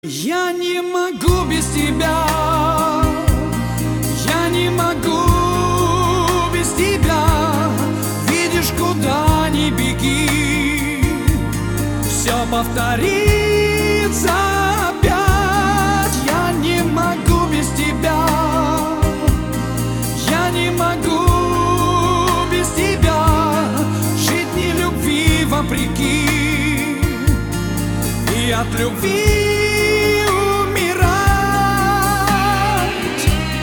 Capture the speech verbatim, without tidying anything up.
Я не могу без тебя, я не могу без тебя. Видишь, куда ни беги, все повторится опять. Я не могу без тебя, я не могу без тебя. Жить не любви вопреки, и от любви